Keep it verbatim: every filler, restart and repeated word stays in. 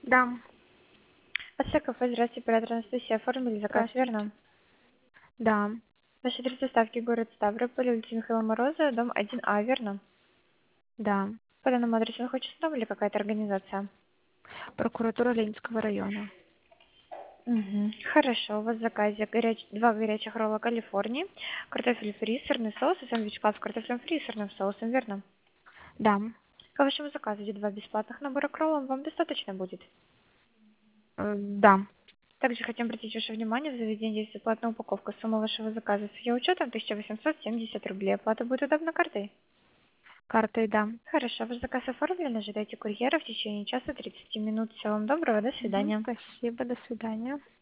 Да, Ваше кафе, здравствуйте, оператор Анастасия. Оформили заказ, здравствуйте. верно? Да, Ваш адрес доставки город Ставрополь, улица Михаила Морозова, дом один А, верно? да. По данному адресу находится дом или какая-то организация? Прокуратура Ленинского района. Угу. Хорошо, у вас в заказе горяч... два горячих ролла Калифорнии, картофель фри, сырный соус и сэндвич-класс с картофелем фри и сырным соусом, верно? Да, По вашему заказу идет два бесплатных набора к роллам, вам достаточно будет? э, да. Также хотим обратить ваше внимание, в заведении есть бесплатная упаковка. Сумма вашего заказа с ее учетом тысяча восемьсот семьдесят рублей. Оплата будет удобна картой? Картой, да. Хорошо, ваш заказ оформлен, ожидайте курьера в течение часа тридцати минут. Всего вам доброго, до Мгм, свидания. спасибо, до свидания.